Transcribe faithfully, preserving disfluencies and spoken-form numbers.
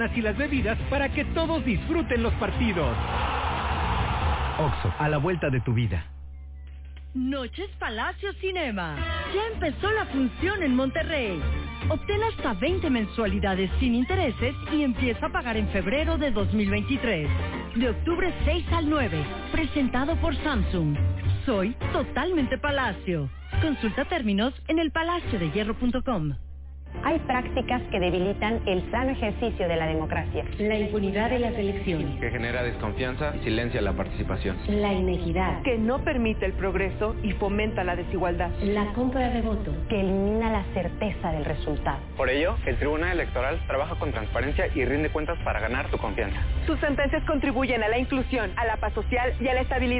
y las bebidas para que todos disfruten los partidos. Oxxo, a la vuelta de tu vida. Noches Palacio Cinema. Ya empezó la función en Monterrey. Obtén hasta veinte mensualidades sin intereses y empieza a pagar en febrero de dos mil veintitrés. De octubre seis al nueve. Presentado por Samsung. Soy totalmente Palacio. Consulta términos en el palacio de hierro punto com. Hay prácticas que debilitan el sano ejercicio de la democracia. La impunidad de las elecciones. Que genera desconfianza y silencia la participación. La inequidad. Que no permite el progreso y fomenta la desigualdad. La compra de voto. Que elimina la certeza del resultado. Por ello, el Tribunal Electoral trabaja con transparencia y rinde cuentas para ganar tu confianza. Sus sentencias contribuyen a la inclusión, a la paz social y a la estabilidad.